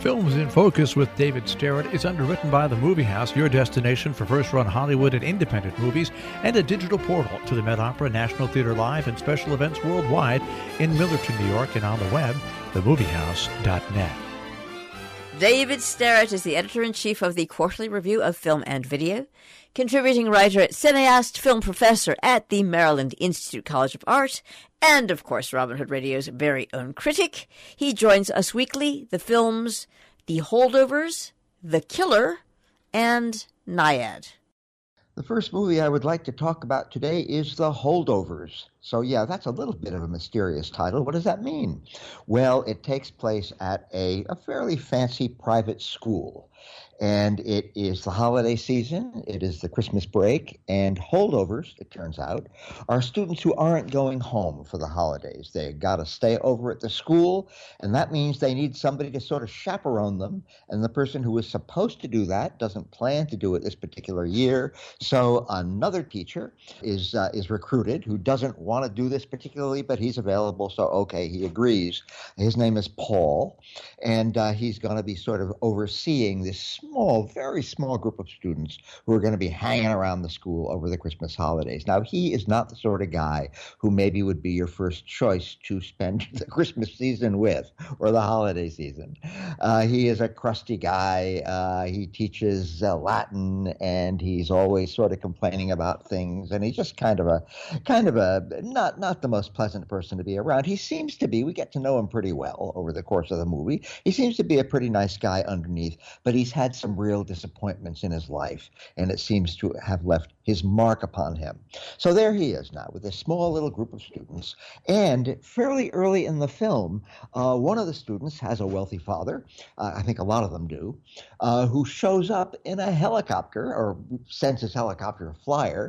Films in Focus with David Starrett is underwritten by The Movie House, your destination for first-run Hollywood and independent movies, and a digital portal to the Met Opera, National Theater Live, and special events worldwide in Millerton, New York, and on the web, themoviehouse.net. David Starrett is the editor-in-chief of the Quarterly Review of Film and Video, contributing writer, cineast, film professor at the Maryland Institute College of Art, and, of course, Robin Hood Radio's very own critic. He joins us weekly, the films The Holdovers, The Killer, and Nyad. The first movie I would like to talk about today is The Holdovers. So yeah, that's a little bit of a mysterious title. What does that mean? Well, it takes place at a fairly fancy private school. And it is the holiday season, it is the Christmas break, and holdovers, it turns out, are students who aren't going home for the holidays. They got to stay over at the school, and that means they need somebody to sort of chaperone them, and the person who is supposed to do that doesn't plan to do it this particular year, so another teacher is recruited who doesn't want to do this particularly, but he's available, so okay, he agrees. His name is Paul, and he's going to be sort of overseeing this very small group of students who are going to be hanging around the school over the Christmas holidays. Now, he is not the sort of guy who maybe would be your first choice to spend the Christmas season with or the holiday season. He is a crusty guy. He teaches Latin, and he's always sort of complaining about things, and he's just kind of a not the most pleasant person to be around. He seems to be, we get to know him pretty well over the course of the movie. He seems to be a pretty nice guy underneath, but he's had some real disappointments in his life, and it seems to have left his mark upon him. So there he is now with a small little group of students, and fairly early in the film, one of the students has a wealthy father, I think a lot of them do, who shows up in a helicopter, or sends his helicopter flyer,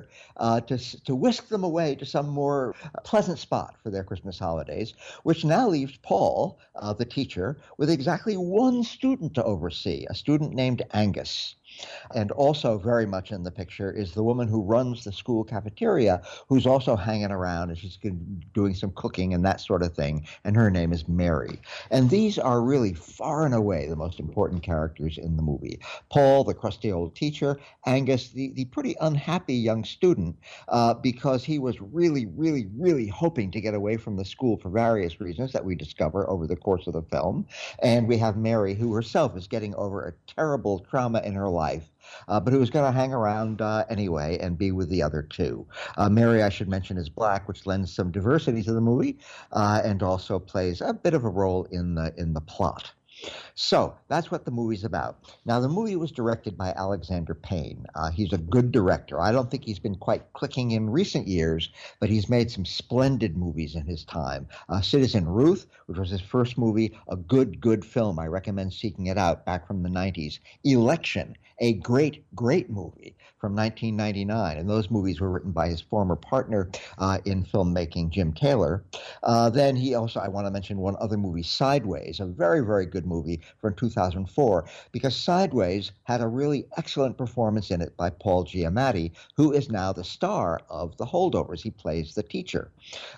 to whisk them away to some more pleasant spot for their Christmas holidays, which now leaves Paul, the teacher, with exactly one student to oversee, a student named Angus. And also very much in the picture is the woman who runs the school cafeteria, who's also hanging around, and she's doing some cooking and that sort of thing, and her name is Mary. And these are really far and away the most important characters in the movie. Paul, the crusty old teacher, Angus, the pretty unhappy young student, because he was really, really, really hoping to get away from the school for various reasons that we discover over the course of the film. And we have Mary, who herself is getting over a terrible trauma in her life, but who is going to hang around anyway and be with the other two. Mary, I should mention, is black, which lends some diversity to the movie, and also plays a bit of a role in the plot. So that's what the movie's about. Now, the movie was directed by Alexander Payne. He's a good director. I don't think he's been quite clicking in recent years, but he's made some splendid movies in his time. Citizen Ruth, which was his first movie, a good film. I recommend seeking it out, back from the 90s. Election, a great movie from 1999. And those movies were written by his former partner in filmmaking, Jim Taylor. Then he also, I want to mention one other movie, Sideways, a very, very good movie from 2004, because Sideways had a really excellent performance in it by Paul Giamatti, who is now the star of The Holdovers. He plays the teacher.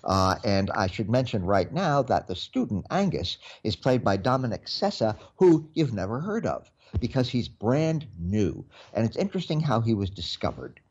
And I should mention right now that the student, Angus, is played by Dominic Sessa, who you've never heard of, because he's brand new. And it's interesting how he was discovered.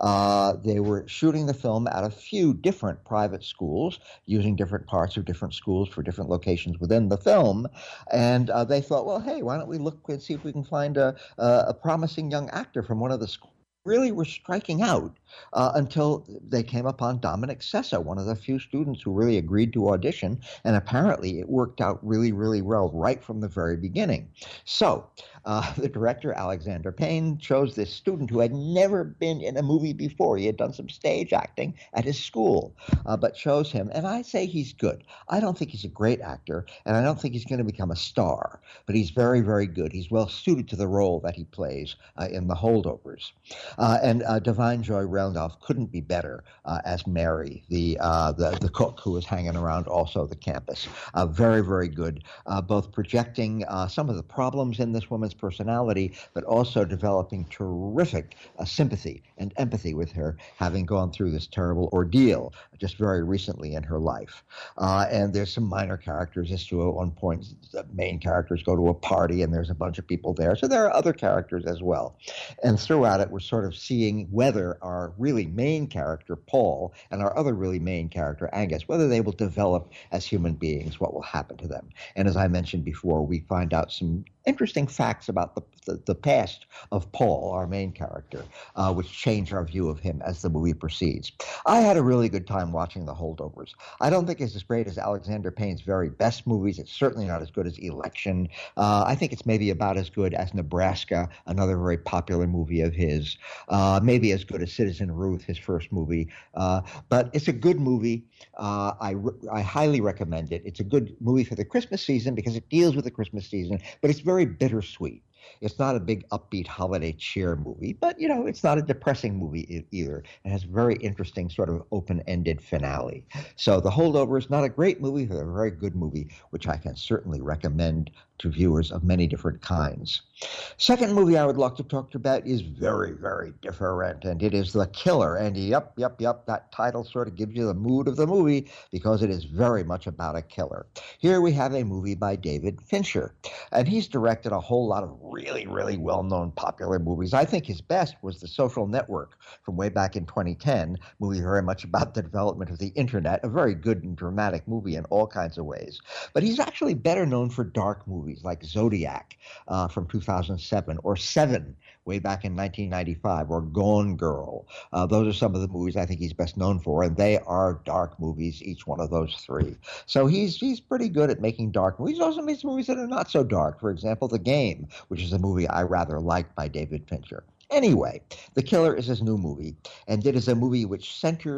They were shooting the film at a few different private schools, using different parts of different schools for different locations within the film. And they thought, well, hey, why don't we look and see if we can find a promising young actor from one of the schools. Really were striking out until they came upon Dominic Sessa, one of the few students who really agreed to audition, and apparently it worked out really, really well right from the very beginning. So the director, Alexander Payne, chose this student who had never been in a movie before. He had done some stage acting at his school, but chose him, and I say he's good. I don't think he's a great actor, and I don't think he's going to become a star, but he's very, very good. He's well suited to the role that he plays in The Holdovers. And Divine Joy Randolph couldn't be better as Mary, the cook who was hanging around also the campus. Very, very good, both projecting some of the problems in this woman's personality, but also developing terrific sympathy and empathy with her, having gone through this terrible ordeal just very recently in her life. And there's some minor characters. As to at one point, the main characters go to a party and there's a bunch of people there. So there are other characters as well. And throughout it, we're sort of seeing whether our really main character, Paul, and our other really main character, Angus, whether they will develop as human beings, what will happen to them. And as I mentioned before, we find out some interesting facts about the past of Paul, our main character, which change our view of him as the movie proceeds. I had a really good time watching The Holdovers. I don't think it's as great as Alexander Payne's very best movies. It's certainly not as good as Election. I think it's maybe about as good as Nebraska, another very popular movie of his. Maybe as good as Citizen Ruth, his first movie. But it's a good movie. I highly recommend it. It's a good movie for the Christmas season because it deals with the Christmas season, but it's very bittersweet. It's not a big upbeat holiday cheer movie, but, it's not a depressing movie either. It has a very interesting sort of open-ended finale. So The Holdover is not a great movie, but a very good movie, which I can certainly recommend to viewers of many different kinds. Second movie I would like to talk about is very, very different, and it is The Killer. And yep, that title sort of gives you the mood of the movie because it is very much about a killer. Here we have a movie by David Fincher, and he's directed a whole lot of really, really well-known popular movies. I think his best was The Social Network from way back in 2010, movie very much about the development of the internet, a very good and dramatic movie in all kinds of ways. But he's actually better known for dark movies like Zodiac from 2007, or Seven way back in 1995, or Gone Girl. Those are some of the movies I think he's best known for, and they are dark movies, each one of those three. So he's pretty good at making dark movies. He also makes movies that are not so dark. For example, The Game, which is a movie I rather like by David Fincher. Anyway, The Killer is his new movie, and it is a movie which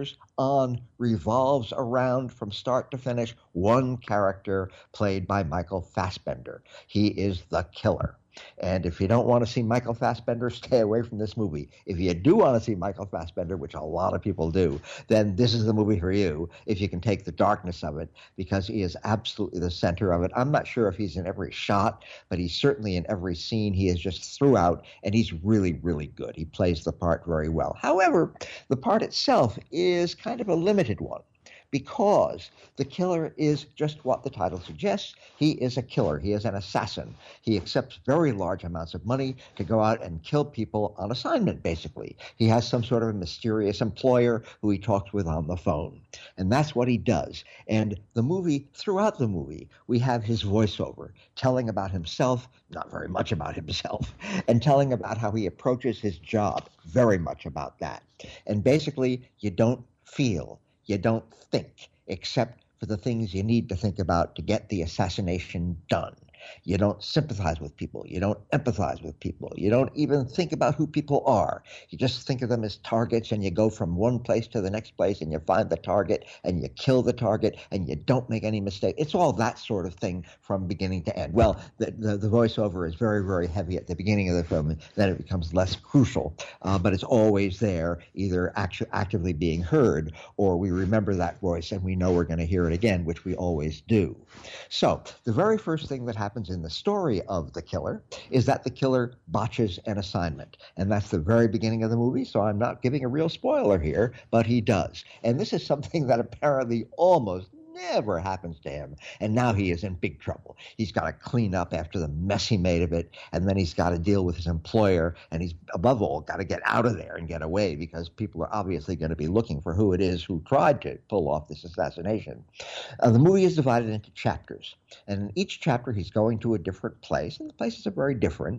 revolves around, from start to finish, one character played by Michael Fassbender. He is the killer. And if you don't want to see Michael Fassbender, stay away from this movie. If you do want to see Michael Fassbender, which a lot of people do, then this is the movie for you, if you can take the darkness of it, because he is absolutely the center of it. I'm not sure if he's in every shot, but he's certainly in every scene. He is just throughout, and he's really, really good. He plays the part very well. However, the part itself is kind of a limited one, because the killer is just what the title suggests. He is a killer. He is an assassin. He accepts very large amounts of money to go out and kill people on assignment, basically. He has some sort of a mysterious employer who he talks with on the phone. And that's what he does. And throughout the movie, we have his voiceover telling about himself, not very much about himself, and telling about how he approaches his job, very much about that. And basically, you don't feel, you don't think, except for the things you need to think about to get the assassination done. You don't sympathize with people. You don't empathize with people. You don't even think about who people are. You just think of them as targets, and you go from one place to the next place, and you find the target, and you kill the target, and you don't make any mistake. It's all that sort of thing from beginning to end. Well, the voiceover is very, very heavy at the beginning of the film, and then it becomes less crucial. But it's always there, either actively being heard, or we remember that voice, and we know we're going to hear it again, which we always do. So the very first thing that happens in the story of the killer is that the killer botches an assignment. And that's the very beginning of the movie, so I'm not giving a real spoiler here, but he does. And this is something that apparently almost never happens to him. And now he is in big trouble. He's got to clean up after the mess he made of it, and then he's got to deal with his employer, and he's, above all, got to get out of there and get away, because people are obviously going to be looking for who it is who tried to pull off this assassination. The movie is divided into chapters, and in each chapter he's going to a different place, and the places are very different,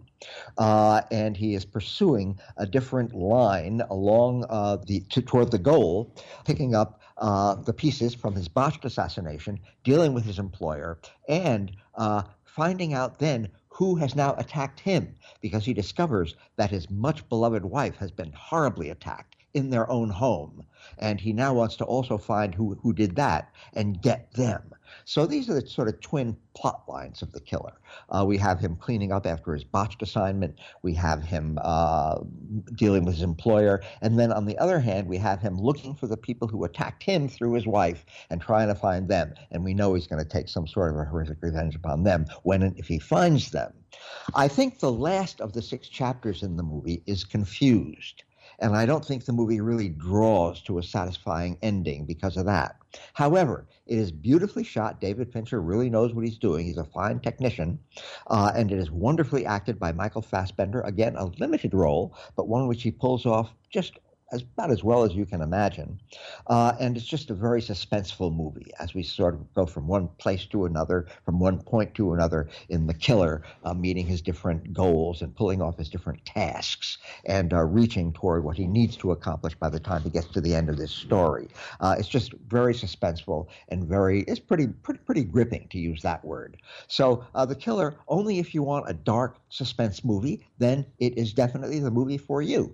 and he is pursuing a different line along toward the goal, picking up the pieces from his botched assassination, dealing with his employer, and finding out then who has now attacked him, because he discovers that his much beloved wife has been horribly attacked in their own home. And he now wants to also find who did that and get them. So these are the sort of twin plot lines of The Killer. We have him cleaning up after his botched assignment. We have him dealing with his employer. And then on the other hand, we have him looking for the people who attacked him through his wife and trying to find them. And we know he's going to take some sort of a horrific revenge upon them when and if he finds them. I think the last of the 6 chapters in the movie is confused. And I don't think the movie really draws to a satisfying ending because of that. However, it is beautifully shot. David Fincher really knows what he's doing. He's a fine technician. And it is wonderfully acted by Michael Fassbender. Again, a limited role, but one which he pulls off just about as well as you can imagine. And it's just a very suspenseful movie as we sort of go from one place to another, from one point to another in The Killer, meeting his different goals and pulling off his different tasks and reaching toward what he needs to accomplish by the time he gets to the end of this story. It's just very suspenseful and it's pretty gripping, to use that word. So The Killer, only if you want a dark suspense movie, then it is definitely the movie for you.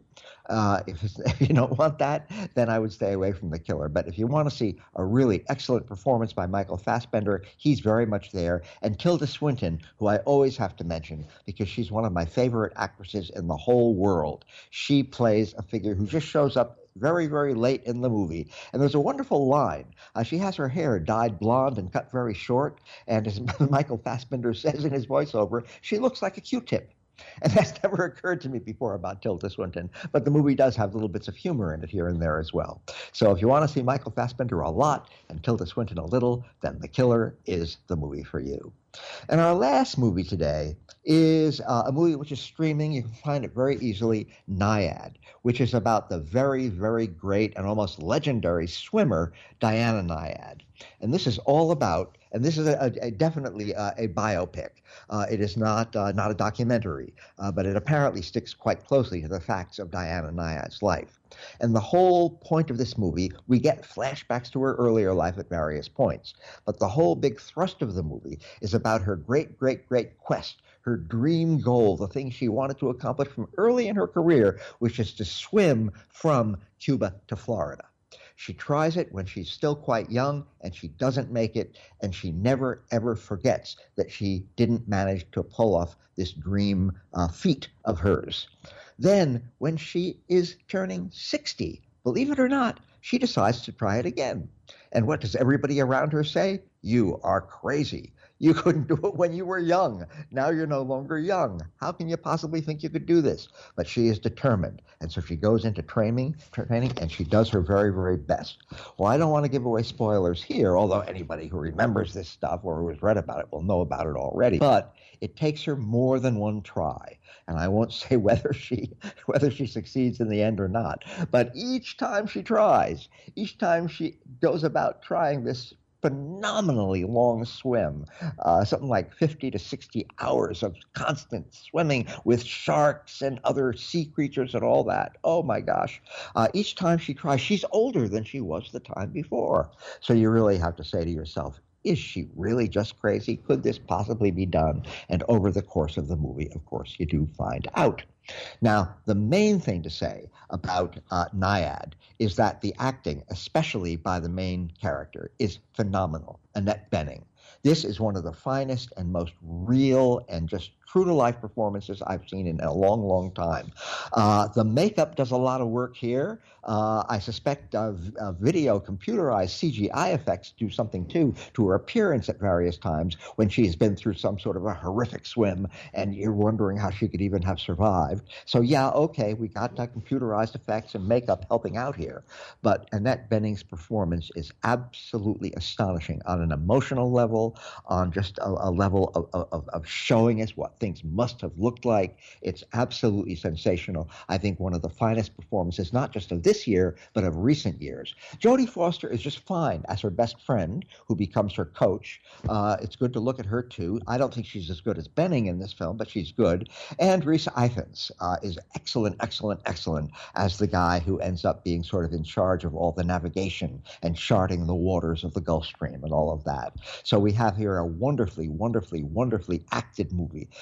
If you don't want that, then I would stay away from The Killer. But if you want to see a really excellent performance by Michael Fassbender, he's very much there. And Tilda Swinton, who I always have to mention because she's one of my favorite actresses in the whole world. She plays a figure who just shows up very, very late in the movie. And there's a wonderful line. She has her hair dyed blonde and cut very short. And as Michael Fassbender says in his voiceover, she looks like a Q-tip. And that's never occurred to me before about Tilda Swinton, but the movie does have little bits of humor in it here and there as well. So if you want to see Michael Fassbender a lot and Tilda Swinton a little, then The Killer is the movie for you. And our last movie today is a movie which is streaming. You can find it very easily, Nyad, which is about the very, very great and almost legendary swimmer, Diana Nyad. And this is all about, and this is definitely a biopic. It is not a documentary, but it apparently sticks quite closely to the facts of Diana Nyad's life. And the whole point of this movie, we get flashbacks to her earlier life at various points. But the whole big thrust of the movie is about her great, great, great quest, her dream goal, the thing she wanted to accomplish from early in her career, which is to swim from Cuba to Florida. She tries it when she's still quite young, and she doesn't make it, and she never, ever forgets that she didn't manage to pull off this dream feat of hers. Then, when she is turning 60, believe it or not, she decides to try it again. And what does everybody around her say? You are crazy. You couldn't do it when you were young. Now you're no longer young. How can you possibly think you could do this? But she is determined. And so she goes into training, and she does her very, very best. Well, I don't want to give away spoilers here, although anybody who remembers this stuff or who has read about it will know about it already. But it takes her more than one try. And I won't say whether she succeeds in the end or not. But each time she tries, each time she goes about trying this phenomenally long swim, something like 50 to 60 hours of constant swimming with sharks and other sea creatures and all that. Oh my gosh. Each time she tries, she's older than she was the time before. So you really have to say to yourself, is she really just crazy? Could this possibly be done? And over the course of the movie, of course, you do find out. Now, the main thing to say about Nyad is that the acting, especially by the main character, is phenomenal. Annette Bening. This is one of the finest and most real and just true-to-life performances I've seen in a long, long time. The makeup does a lot of work here. I suspect video computerized CGI effects do something, too, to her appearance at various times when she's been through some sort of a horrific swim, and you're wondering how she could even have survived. So, yeah, okay, we got computerized effects and makeup helping out here. But Annette Bening's performance is absolutely astonishing on an emotional level, on just a level of showing us what things must have looked like. It's absolutely sensational. I think one of the finest performances, not just of this year, but of recent years. Jodie Foster is just fine as her best friend, who becomes her coach. It's good to look at her, too. I don't think she's as good as Bening in this film, but she's good. And Rhys Ifans is excellent, excellent, excellent as the guy who ends up being sort of in charge of all the navigation and charting the waters of the Gulf Stream and all of that. So we have here a wonderfully, wonderfully, wonderfully acted movie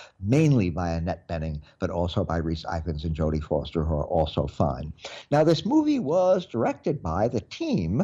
mainly by Annette Bening, but also by Rhys Ifans and Jodie Foster, who are also fine. Now, this movie was directed by the team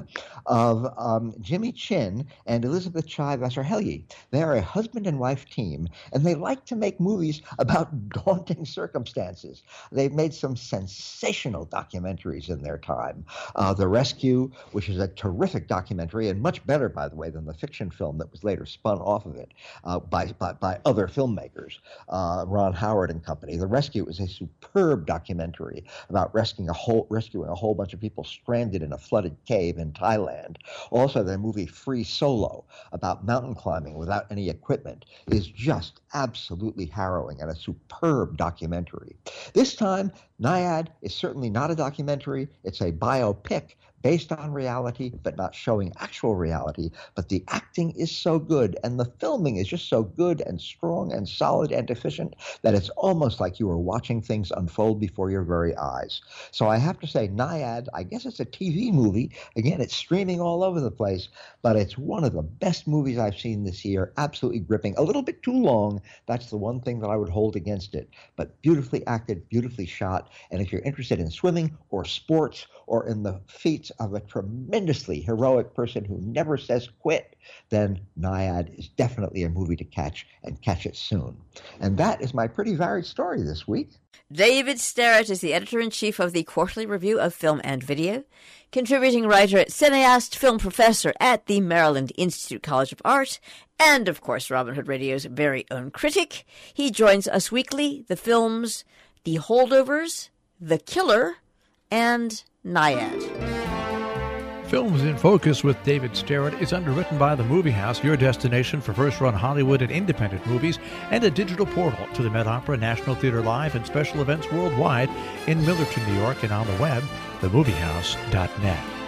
of Jimmy Chin and Elizabeth Chai Vasarhelyi. They are a husband and wife team, and they like to make movies about daunting circumstances. They've made some sensational documentaries in their time. The Rescue, which is a terrific documentary, and much better, by the way, than the fiction film that was later spun off of it by other filmmakers, Ron Howard and company. The Rescue is a superb documentary about rescuing a whole bunch of people stranded in a flooded cave in Thailand. Also, the movie Free Solo, about mountain climbing without any equipment, is just absolutely harrowing and a superb documentary. This time, Nyad is certainly not a documentary. It's a biopic based on reality, but not showing actual reality. But the acting is so good, and the filming is just so good and strong and solid and efficient that it's almost like you are watching things unfold before your very eyes. So I have to say, Nyad, I guess it's a TV movie. Again, it's streaming all over the place, but it's one of the best movies I've seen this year. Absolutely gripping. A little bit too long. That's the one thing that I would hold against it. But beautifully acted, beautifully shot. And if you're interested in swimming or sports or in the feats of a tremendously heroic person who never says quit, then Nyad is definitely a movie to catch, and catch it soon. And that is my pretty varied story this week. David Sterrett is the editor-in-chief of the Quarterly Review of Film and Video, contributing writer, cineast, film professor at the Maryland Institute College of Art, and, of course, Robin Hood Radio's very own critic. He joins us weekly, the films The Holdovers, The Killer, and Nyad. Films in Focus with David Sterrett is underwritten by The Movie House, your destination for first-run Hollywood and independent movies, and a digital portal to the Met Opera, National Theater Live, and special events worldwide in Millerton, New York, and on the web, themoviehouse.net.